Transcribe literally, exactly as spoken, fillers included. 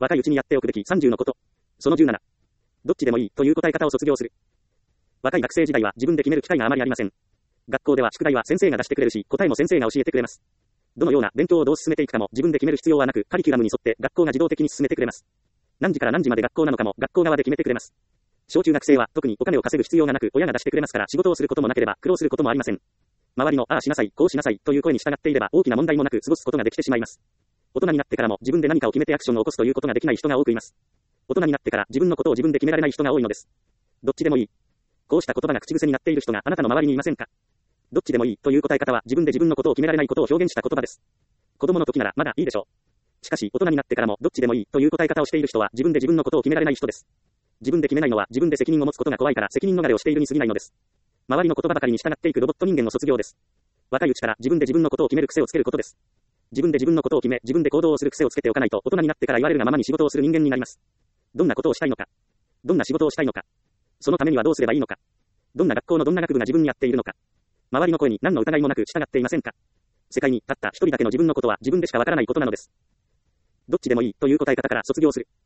若いうちにやっておくべきさんじゅうのこと。そのじゅうなな。どっちでもいいという答え方を卒業する。若い学生時代は自分で決める機会があまりありません。学校では宿題は先生が出してくれるし、答えも先生が教えてくれます。どのような勉強をどう進めていくかも自分で決める必要はなく、カリキュラムに沿って学校が自動的に進めてくれます。何時から何時まで学校なのかも学校側で決めてくれます。小中学生は特にお金を稼ぐ必要がなく、親が出してくれますから仕事をすることもなければ苦労することもありません。周りのああしなさい、こうしなさいという声に従っていれば大きな問題もなく過ごすことができてしまいます。大人になってからも自分で何かを決めてアクションを起こすということができない人が多くいます。大人になってから自分のことを自分で決められない人が多いのです。どっちでもいい。こうした言葉が口癖になっている人があなたの周りにいませんか？どっちでもいいという答え方は自分で自分のことを決められないことを表現した言葉です。子供の時ならまだいいでしょう。しかし大人になってからもどっちでもいいという答え方をしている人は自分で自分のことを決められない人です。自分で決めないのは自分で責任を持つことが怖いから責任逃れをしているに過ぎないのです。周りの言葉ばかりに従っていくロボット人間の卒業です。若いうちから自分で自分のことを決める癖をつけることです。自分で自分のことを決め、自分で行動をする癖をつけておかないと大人になってから言われるがままに仕事をする人間になります。どんなことをしたいのか。どんな仕事をしたいのか。そのためにはどうすればいいのか。どんな学校のどんな学部が自分に合っているのか。周りの声に何の疑いもなく従っていませんか。世界にたった一人だけの自分のことは自分でしかわからないことなのです。どっちでもいいという答え方から卒業する。